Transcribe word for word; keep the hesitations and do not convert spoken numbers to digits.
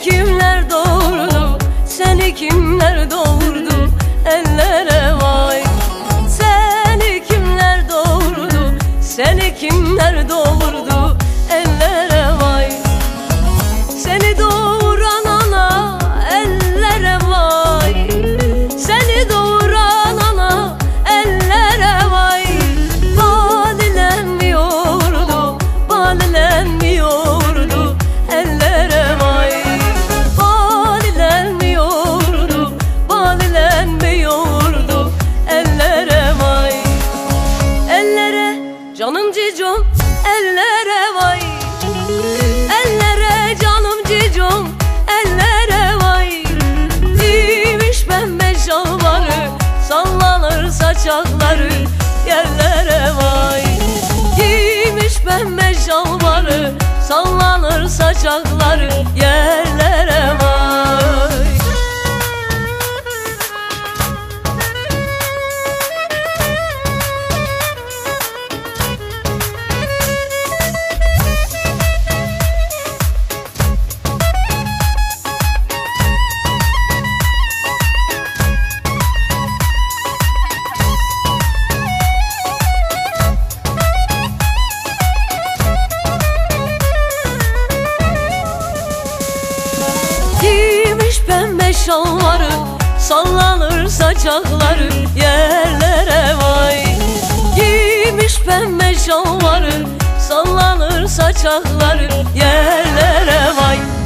kimler doğurdu, seni kimler doğurdu, ellere vay. Seni kimler doğurdu, seni kimler doğurdu, ellere vay. Seni doğuran ana, ellere vay. Seni doğuran ana, ellere vay. Badilenmiyordu, badilenmiyordu, ellere vay. Badilenmiyordu, badilenmiyordu, ellere vay. Ellere canım cicom, ellere vay. Ellere canım cicom, ellere vay. Giymiş pembe şalvarı, sallanır saçakları, yerlere vay. Giymiş pembe şalvarı, sallanır saçakları, yerlere vay. Giymiş pembe şalvarı, sallanır saçakları, yerlere vay. Giymiş pembe şalvarı, sallanır saçakları, yerlere vay.